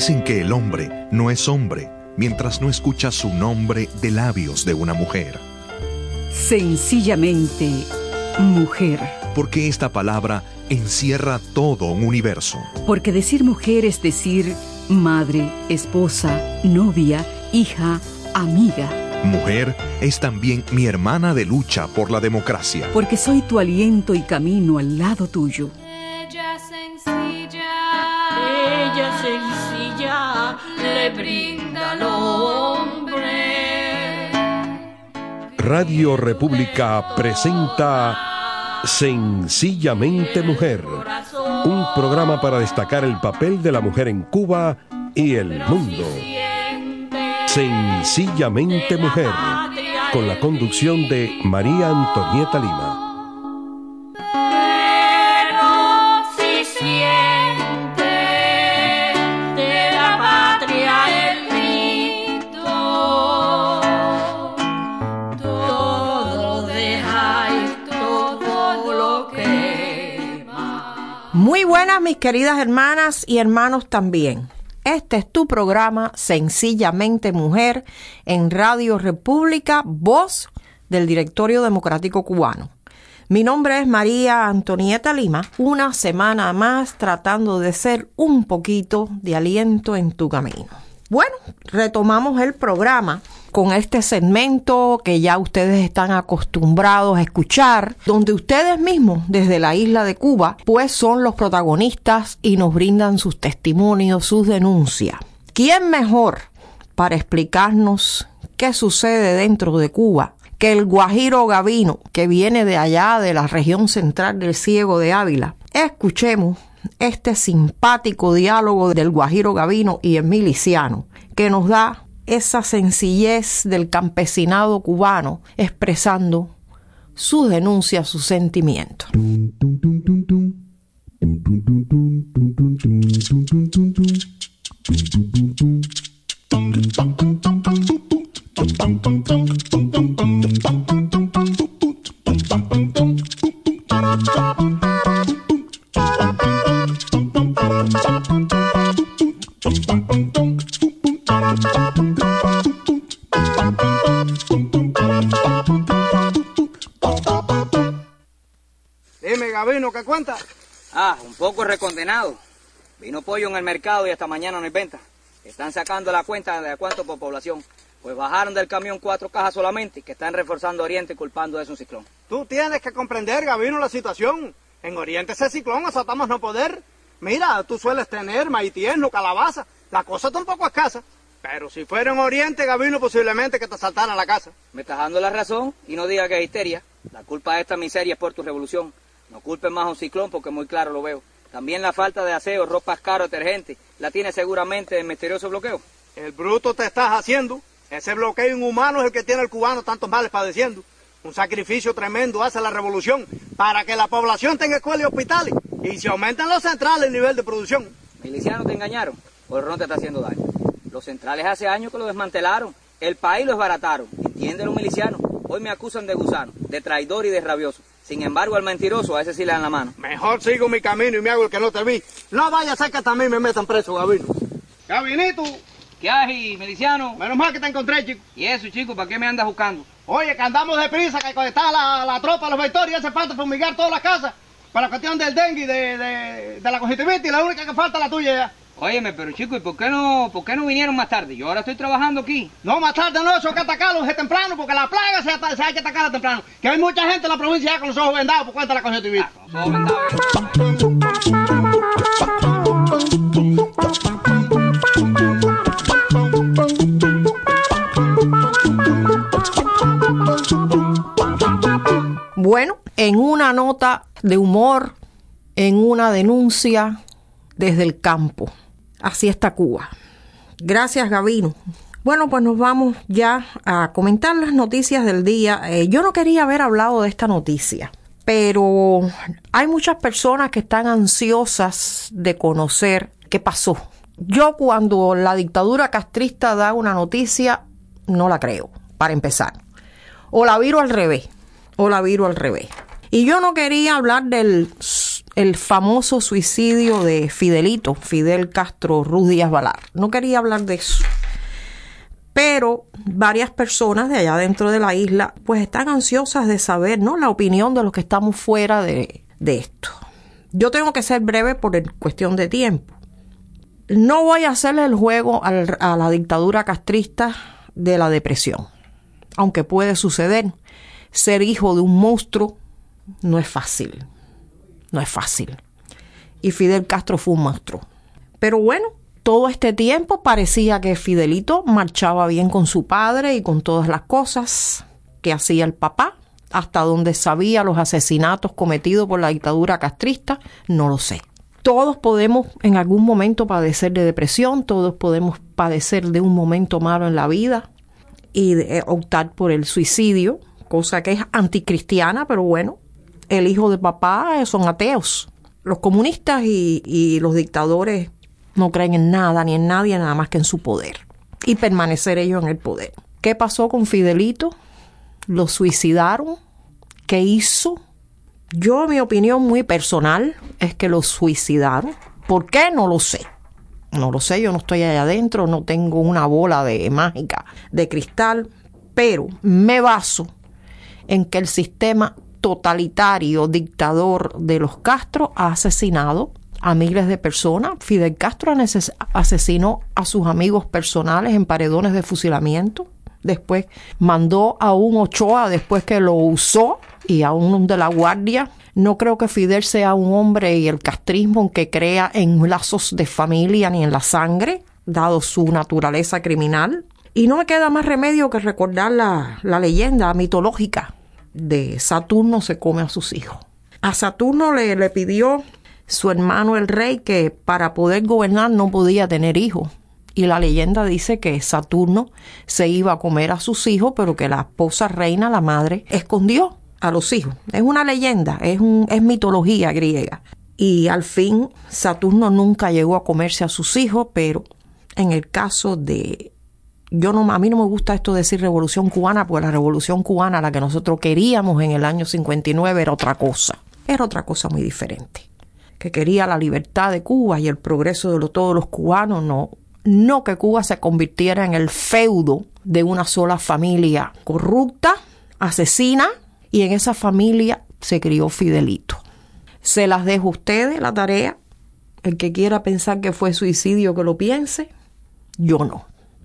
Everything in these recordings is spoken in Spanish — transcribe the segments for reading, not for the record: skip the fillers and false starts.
Dicen que el hombre no es hombre mientras no escucha su nombre de labios de una mujer. Sencillamente, mujer. Porque esta palabra encierra todo un universo. Porque decir mujer es decir madre, esposa, novia, hija, amiga. Mujer es también mi hermana de lucha por la democracia. Porque soy tu aliento y camino al lado tuyo. Ella sencilla le brinda al hombre. Radio República presenta Sencillamente Mujer, un programa para destacar el papel de la mujer en Cuba y el mundo. Sencillamente Mujer, con la conducción de María Antonieta Lima. Muy buenas, mis queridas hermanas y hermanos también. Este es tu programa Sencillamente Mujer en Radio República, voz del Directorio Democrático Cubano. Mi nombre es María Antonieta Lima, una semana más tratando de ser un poquito de aliento en tu camino. Bueno, retomamos el programa con este segmento que ya ustedes están acostumbrados a escuchar, donde ustedes mismos desde la isla de Cuba pues son los protagonistas y nos brindan sus testimonios, sus denuncias. ¿Quién mejor para explicarnos qué sucede dentro de Cuba que el Guajiro Gavino, que viene de allá de la región central del Ciego de Ávila? Escuchemos este simpático diálogo del Guajiro Gavino y el miliciano, que nos da esa sencillez del campesinado cubano expresando sus denuncias, sus sentimientos. Dime, Gavino, ¿qué cuenta? Un poco recondenado. Vino pollo en el mercado y hasta mañana no hay venta. Están sacando la cuenta de cuánto por población. Pues bajaron del camión 4 cajas solamente, que están reforzando Oriente culpando de eso un ciclón. Tú tienes que comprender, Gavino, la situación. En Oriente ese ciclón azotamos no poder. Mira, tú sueles tener maíz tierno, calabaza. La cosa tampoco es escasa. Pero si fuera en Oriente, Gavino, posiblemente que te asaltaran la casa. Me estás dando la razón y no digas que es histeria. La culpa de esta miseria es por tu revolución. No culpes más a un ciclón porque muy claro lo veo. También la falta de aseo, ropas caras, detergente, la tiene seguramente el misterioso bloqueo. El bruto te estás haciendo. Ese bloqueo inhumano es el que tiene el cubano tantos males padeciendo. Un sacrificio tremendo hace la revolución para que la población tenga escuelas y hospitales y se aumentan los centrales el nivel de producción. Milicianos te engañaron, o el ron te está haciendo daño. Los centrales hace años que lo desmantelaron, el país lo desbarataron. Entiende los milicianos, hoy me acusan de gusano, de traidor y de rabioso. Sin embargo, al mentiroso a ese sí le dan la mano. Mejor sigo mi camino y me hago el que no te vi. No vaya a ser que también me metan preso, Gavino. Gavinito. ¿Qué hay, miliciano? Menos mal que te encontré, chico. ¿Y eso, chico? ¿Para qué me andas buscando? Oye, que andamos deprisa, que cuando está la tropa, los vectores, y hace falta fumigar todas las casas. Para la cuestión del dengue y de la conjuntivitis, la única que falta es la tuya ya. Óyeme, pero chico, ¿y por qué no vinieron más tarde? Yo ahora estoy trabajando aquí. No, más tarde no, eso hay que atacarlo desde temprano, porque la plaga se hay que atacarla temprano. Que hay mucha gente en la provincia ya con los ojos vendados por cuenta de la conjuntivitis. Con los ojos vendados. Bueno, en una nota de humor, en una denuncia desde el campo. Así está Cuba. Gracias, Gavino. Bueno, pues nos vamos ya a comentar las noticias del día. Yo no quería haber hablado de esta noticia, pero hay muchas personas que están ansiosas de conocer qué pasó. Yo cuando la dictadura castrista da una noticia, no la creo, para empezar. O la viro al revés. Y yo no quería hablar del el famoso suicidio de Fidelito, Fidel Castro Ruz Díaz Balart. No quería hablar de eso, pero varias personas de allá dentro de la isla pues están ansiosas de saber, ¿no?, la opinión de los que estamos fuera de esto. Yo tengo que ser breve por cuestión de tiempo. No voy a hacerle el juego a la dictadura castrista de la depresión, aunque puede suceder. Ser hijo de un monstruo no es fácil. No es fácil. Y Fidel Castro fue un monstruo. Pero bueno, todo este tiempo parecía que Fidelito marchaba bien con su padre y con todas las cosas que hacía el papá. Hasta donde sabía los asesinatos cometidos por la dictadura castrista, no lo sé. Todos podemos en algún momento padecer de depresión, todos podemos padecer de un momento malo en la vida y optar por el suicidio, cosa que es anticristiana, pero bueno, el hijo de papá son ateos. Los comunistas y los dictadores no creen en nada ni en nadie, nada más que en su poder y permanecer ellos en el poder. ¿Qué pasó con Fidelito? ¿Lo suicidaron? ¿Qué hizo? Yo, mi opinión muy personal es que lo suicidaron. ¿Por qué? No lo sé. No lo sé, yo no estoy allá adentro, no tengo una bola mágica de cristal, pero me baso en que el sistema totalitario, dictador de los Castro ha asesinado a miles de personas. Fidel Castro asesinó a sus amigos personales en paredones de fusilamiento. Después mandó a un Ochoa, después que lo usó, y a un de la Guardia. No creo que Fidel sea un hombre y el castrismo que crea en lazos de familia ni en la sangre, dado su naturaleza criminal. Y no me queda más remedio que recordar la leyenda mitológica de Saturno se come a sus hijos. A Saturno le pidió su hermano el rey que para poder gobernar no podía tener hijos. Y la leyenda dice que Saturno se iba a comer a sus hijos, pero que la esposa reina, la madre, escondió a los hijos. Es una leyenda, es mitología griega. Y al fin Saturno nunca llegó a comerse a sus hijos, pero en el caso de... a mí no me gusta esto de decir revolución cubana, porque la revolución cubana, la que nosotros queríamos en el año 59, era otra cosa. Era otra cosa muy diferente. Que quería la libertad de Cuba y el progreso de todos los cubanos, no que Cuba se convirtiera en el feudo de una sola familia corrupta, asesina, y en esa familia se crió Fidelito. Se las dejo a ustedes la tarea. El que quiera pensar que fue suicidio, que lo piense. Yo no.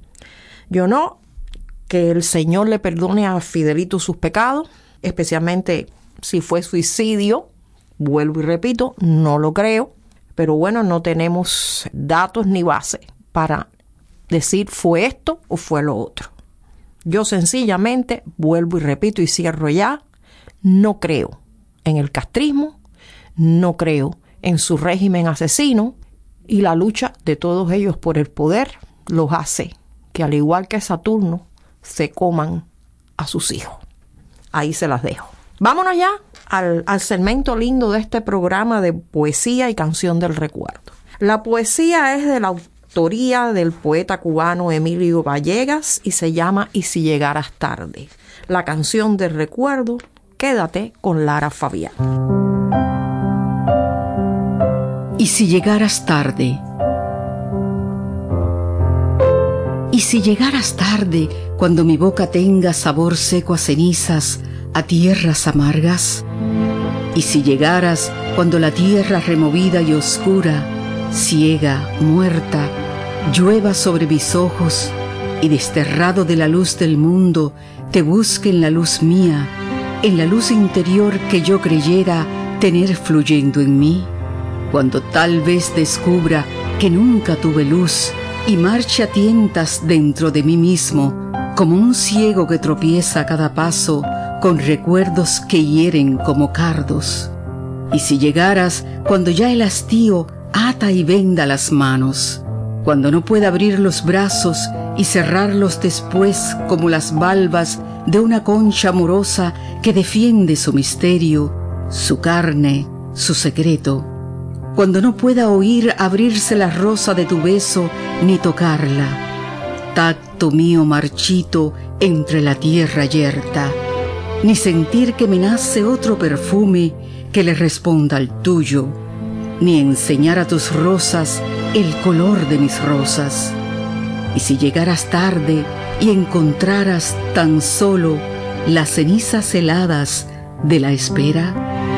Que el Señor le perdone a Fidelito sus pecados, especialmente si fue suicidio. Vuelvo y repito, no lo creo, pero bueno, no tenemos datos ni base para decir fue esto o fue lo otro. Yo sencillamente, vuelvo y repito y cierro ya, no creo en el castrismo, no creo en su régimen asesino, y la lucha de todos ellos por el poder los hace que, al igual que Saturno, se coman a sus hijos. Ahí se las dejo. Vámonos ya al segmento lindo de este programa de poesía y canción del recuerdo. La poesía es de la autoría del poeta cubano Emilio Villegas y se llama Y si llegaras tarde. La canción del recuerdo, quédate con Lara Fabián. Y si llegaras tarde. Y si llegaras tarde, cuando mi boca tenga sabor seco a cenizas, a tierras amargas. Y si llegaras cuando la tierra removida y oscura, ciega, muerta, llueva sobre mis ojos y desterrado de la luz del mundo, te busque en la luz mía, en la luz interior que yo creyera tener fluyendo en mí. Cuando tal vez descubra que nunca tuve luz y marche a tientas dentro de mí mismo, como un ciego que tropieza a cada paso con recuerdos que hieren como cardos. Y si llegaras cuando ya el hastío ata y venda las manos, cuando no pueda abrir los brazos y cerrarlos después como las valvas de una concha amorosa que defiende su misterio, su carne, su secreto, cuando no pueda oír abrirse la rosa de tu beso ni tocarla, tacto mío marchito entre la tierra yerta, ni sentir que me nace otro perfume que le responda al tuyo, ni enseñar a tus rosas el color de mis rosas. Y si llegaras tarde y encontraras tan solo las cenizas heladas de la espera,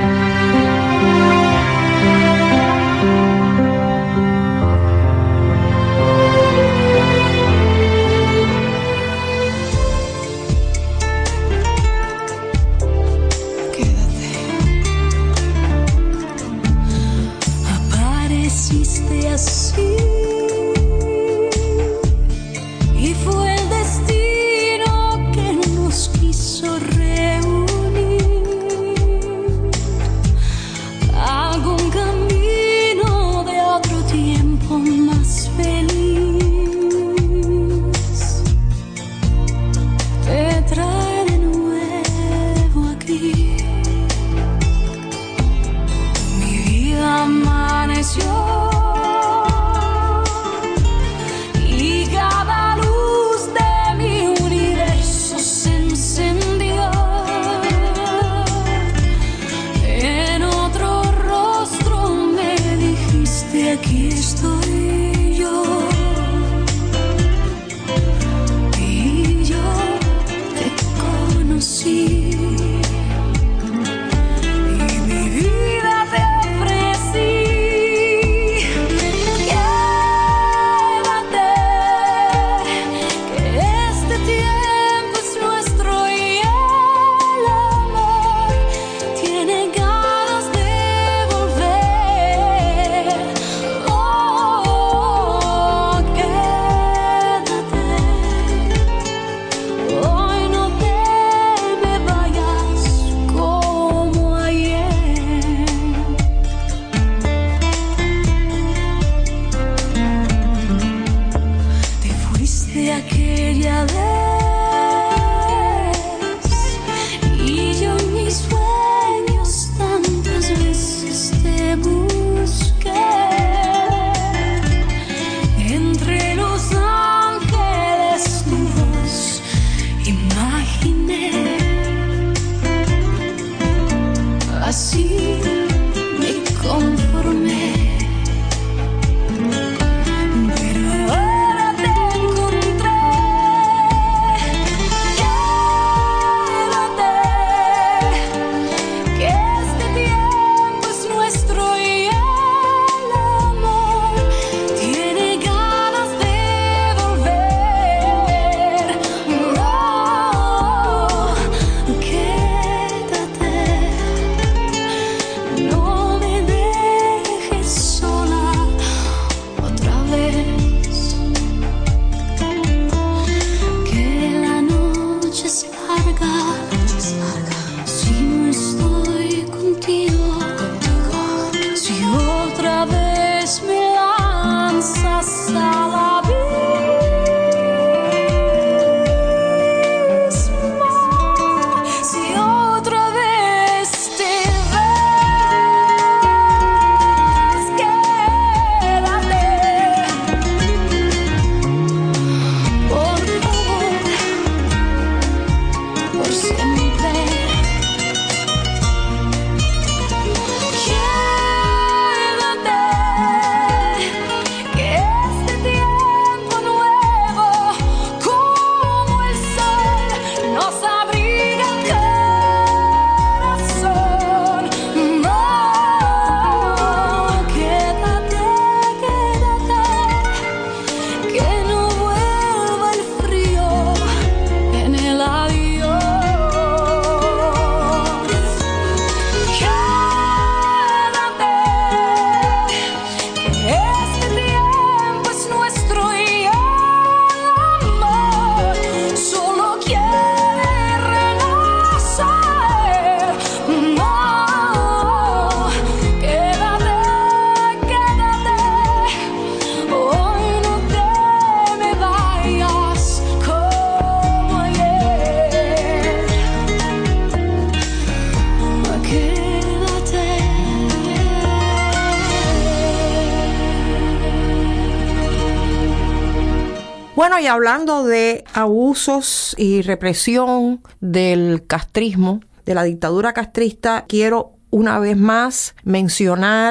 Bueno, y hablando de abusos y represión del castrismo, de la dictadura castrista, quiero una vez más mencionar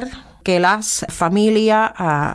que las familias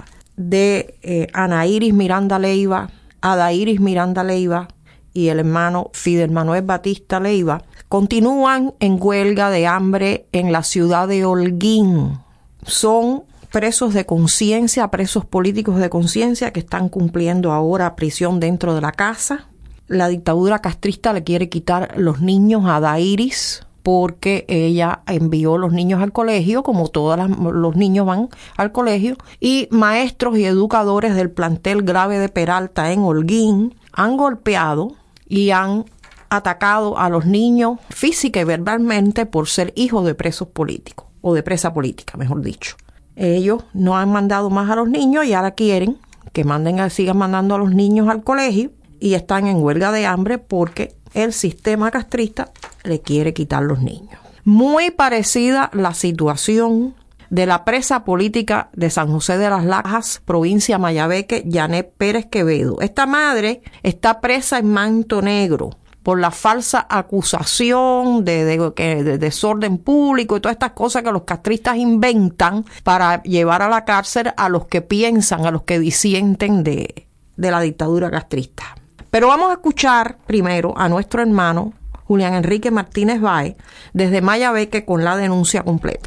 de Anairis Miranda Leiva, Adairis Miranda Leiva y el hermano Fidel Manuel Batista Leiva continúan en huelga de hambre en la ciudad de Holguín. Son presos de conciencia, presos políticos de conciencia que están cumpliendo ahora prisión dentro de la casa. La dictadura castrista le quiere quitar los niños a Adairis porque ella envió los niños al colegio, como todos los niños van al colegio, y maestros y educadores del plantel Grave de Peralta en Holguín han golpeado y han atacado a los niños física y verbalmente por ser hijos de presos políticos, o de presa política, mejor dicho. Ellos no han mandado más a los niños y ahora quieren que sigan mandando a los niños al colegio y están en huelga de hambre porque el sistema castrista le quiere quitar los niños. Muy parecida la situación de la presa política de San José de las Lajas, provincia Mayabeque, Yanet Pérez Quevedo. Esta madre está presa en Manto Negro por la falsa acusación de desorden público y todas estas cosas que los castristas inventan para llevar a la cárcel a los que piensan, a los que disienten de la dictadura castrista. Pero vamos a escuchar primero a nuestro hermano Julián Enrique Martínez Báez desde Mayabeque con la denuncia completa.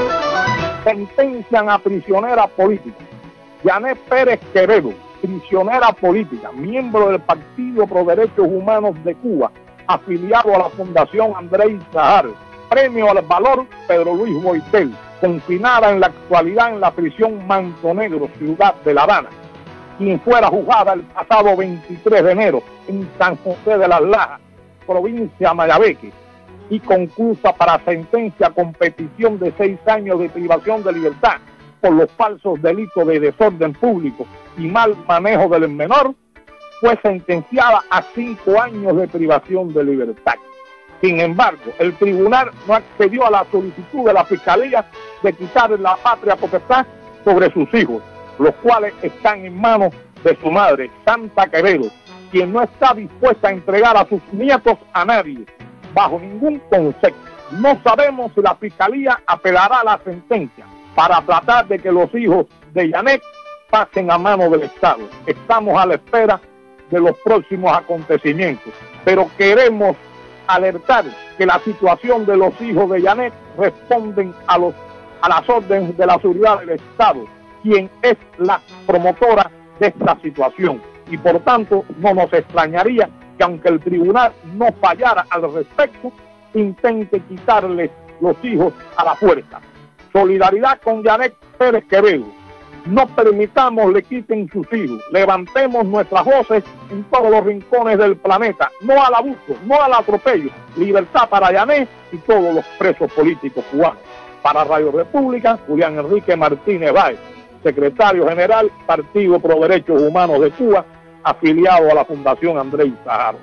Sentencian a prisionera política Yanet Pérez Quevedo, prisionera política, miembro del Partido Pro Derechos Humanos de Cuba, afiliado a la Fundación Andrés Sahar, premio al valor Pedro Luis Boitel, confinada en la actualidad en la prisión Manto Negro, ciudad de La Habana, quien fuera juzgada el pasado 23 de enero en San José de las Lajas, provincia Mayabeque, y conclusa para sentencia con petición de 6 años de privación de libertad por los falsos delitos de desorden público y mal manejo del menor, fue sentenciada a 5 años de privación de libertad. Sin embargo, el tribunal no accedió a la solicitud de la Fiscalía de quitarle la patria potestad sobre sus hijos, los cuales están en manos de su madre, Santa Quevedo, quien no está dispuesta a entregar a sus nietos a nadie, bajo ningún concepto. No sabemos si la Fiscalía apelará a la sentencia para tratar de que los hijos de Yanet pasen a mano del Estado. Estamos a la espera de los próximos acontecimientos, pero queremos alertar que la situación de los hijos de Yanet responden a las órdenes de la seguridad del Estado, quien es la promotora de esta situación, y por tanto no nos extrañaría que aunque el tribunal no fallara al respecto, intente quitarles los hijos a la fuerza. Solidaridad con Yanet Pérez Quevedo. No permitamos le quiten sus hijos. Levantemos nuestras voces en todos los rincones del planeta. No al abuso, no al atropello. Libertad para Yanet y todos los presos políticos cubanos. Para Radio República, Julián Enrique Martínez Báez, secretario general, Partido Pro Derechos Humanos de Cuba, afiliado a la Fundación Andrés Sahar.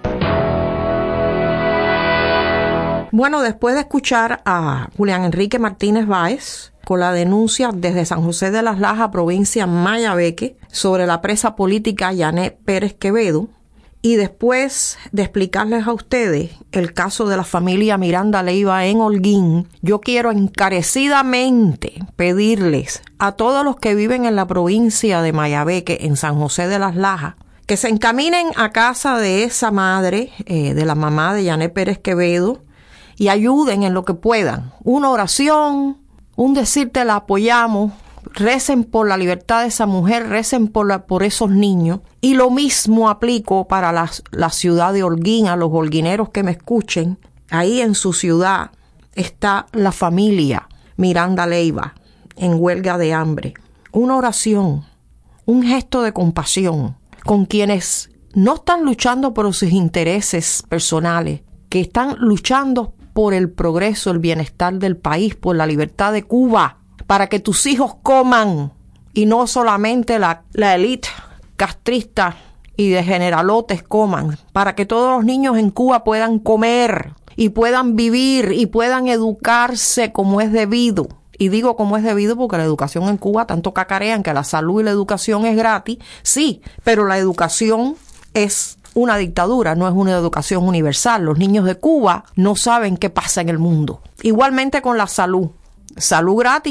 Bueno, después de escuchar a Julián Enrique Martínez Báez con la denuncia desde San José de las Lajas, provincia Mayabeque, sobre la presa política Yanet Pérez Quevedo, y después de explicarles a ustedes el caso de la familia Miranda Leiva en Holguín, yo quiero encarecidamente pedirles a todos los que viven en la provincia de Mayabeque, en San José de las Lajas, que se encaminen a casa de esa madre, de la mamá de Yanet Pérez Quevedo, y ayuden en lo que puedan. Una oración, un decirte la apoyamos, recen por la libertad de esa mujer, recen por esos niños. Y lo mismo aplico para la ciudad de Holguín, a los holguineros que me escuchen. Ahí en su ciudad está la familia Miranda Leiva en huelga de hambre. Una oración, un gesto de compasión con quienes no están luchando por sus intereses personales, que están luchando por el progreso, el bienestar del país, por la libertad de Cuba, para que tus hijos coman y no solamente la élite castrista y de generalotes coman, para que todos los niños en Cuba puedan comer y puedan vivir y puedan educarse como es debido. Y digo como es debido porque la educación en Cuba tanto cacarean que la salud y la educación es gratis, sí, pero la educación es una dictadura, no es una educación universal. Los niños de Cuba no saben qué pasa en el mundo. Igualmente con la salud. Salud gratis,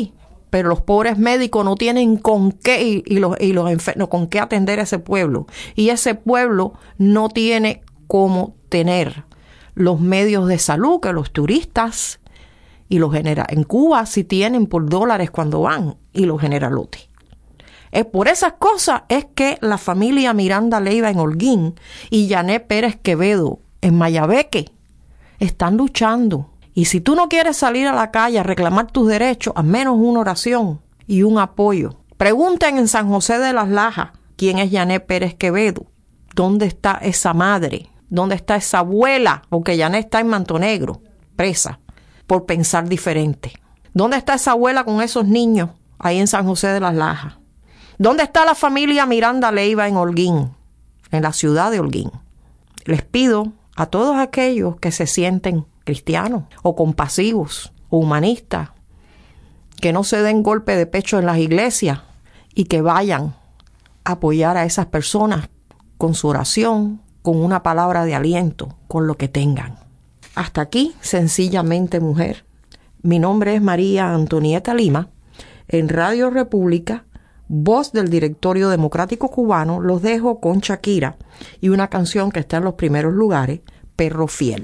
pero los pobres médicos no tienen con qué y los enfermos con qué atender a ese pueblo. Y ese pueblo no tiene cómo tener los medios de salud que los turistas y los en Cuba sí tienen por dólares cuando van, y los generalotes. Por esas cosas es que la familia Miranda Leiva en Holguín y Yané Pérez Quevedo en Mayabeque están luchando. Y si tú no quieres salir a la calle a reclamar tus derechos, al menos una oración y un apoyo. Pregunten en San José de las Lajas quién es Yané Pérez Quevedo. ¿Dónde está esa madre? ¿Dónde está esa abuela? Porque Yané está en Manto Negro, presa, por pensar diferente. ¿Dónde está esa abuela con esos niños ahí en San José de las Lajas? ¿Dónde está la familia Miranda Leiva en Holguín, en la ciudad de Holguín? Les pido a todos aquellos que se sienten cristianos o compasivos o humanistas, que no se den golpe de pecho en las iglesias y que vayan a apoyar a esas personas con su oración, con una palabra de aliento, con lo que tengan. Hasta aquí, Sencillamente Mujer. Mi nombre es María Antonieta Lima. En Radio República, voz del Directorio Democrático Cubano, los dejo con Shakira y una canción que está en los primeros lugares, Perro Fiel.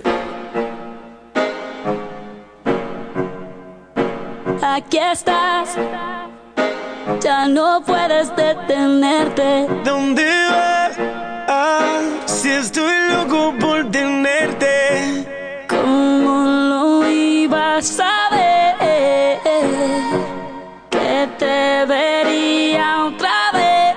Aquí estás, ya no puedes detenerte. ¿Dónde vas? Ah, si estoy loco por tenerte. ¿Cómo lo ibas a ver? Que te vería otra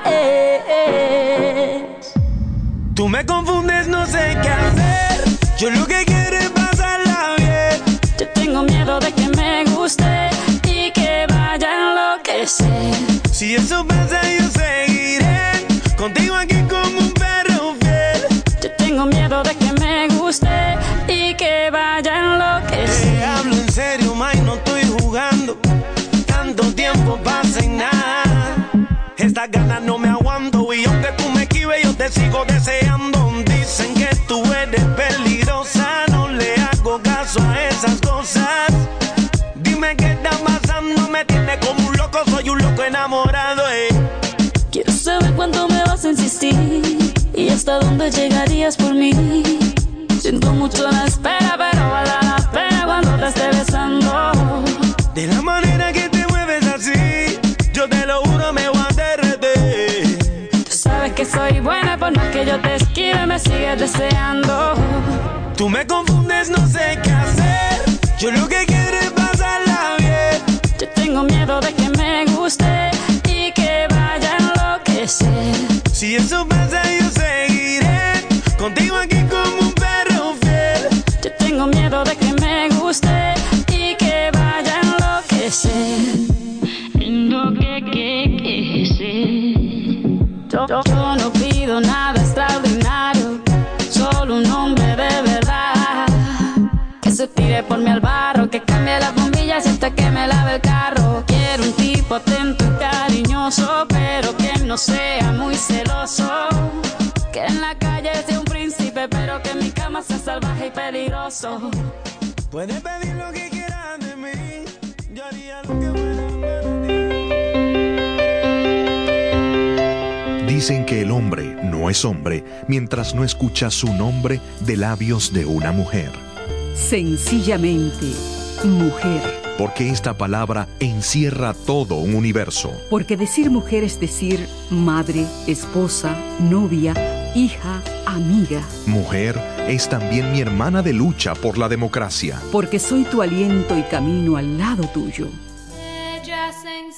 vez. Tú me confundes, no sé qué hacer. Yo lo que quiero es pasarla bien. Yo tengo miedo de que me guste y que vaya a enloquecer. Si eso pasa, yo seguiré contigo aquí como un perro fiel. Yo tengo miedo de que me guste y que vaya a enloquecer. Te hablo en serio, May, no estoy jugando. Tanto tiempo pasa y nada. Estas ganas no me aguanto y aunque tú me esquives, yo te sigo deseando. Dicen que tú eres peligrosa, no le hago caso a esas cosas. Dime qué está pasando, me tiene como un loco, soy un loco enamorado, Quiero saber cuánto me vas a insistir y hasta dónde llegarías por mí. Siento mucho la espera, pero vale la pena cuando te esté besando. De la manera que te mueves así, yo te lo juro, me voy a derretir. Tú sabes que soy buena, por más que yo te esquive, me sigues deseando. Tú me confundes, no sé qué hacer. Yo lo que quiero es pasarla bien. Yo tengo miedo de que me guste y que vaya a enloquecer. Si eso pasa, yo seguiré contigo aquí como un perro fiel. Yo tengo miedo de que me guste y que vaya a enloquecer. Yo no pido nada extraordinario, solo un hombre de verdad que se tire por mí al barro, que cambie las bombillas hasta que me lave el carro. Quiero un tipo atento y cariñoso, pero que no sea muy celoso. Que en la calle sea un príncipe, pero que en mi cama sea salvaje y peligroso. Puedes pedir lo que quieras de mí, yo haría lo que fuera para ti. Dicen que el hombre no es hombre mientras no escucha su nombre de labios de una mujer. Sencillamente, mujer. Porque esta palabra encierra todo un universo. Porque decir mujer es decir madre, esposa, novia, hija, amiga. Mujer es también mi hermana de lucha por la democracia. Porque soy tu aliento y camino al lado tuyo. Ella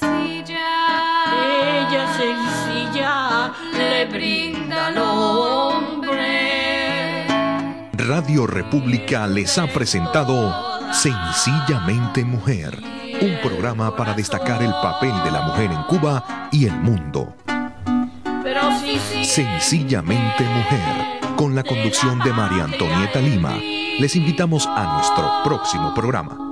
sencilla, le brinda al hombre. Radio República les ha presentado Sencillamente Mujer, un programa para destacar el papel de la mujer en Cuba y el mundo. Pero sí, Sencillamente Mujer, con la conducción de María Antonieta Lima. Les invitamos a nuestro próximo programa.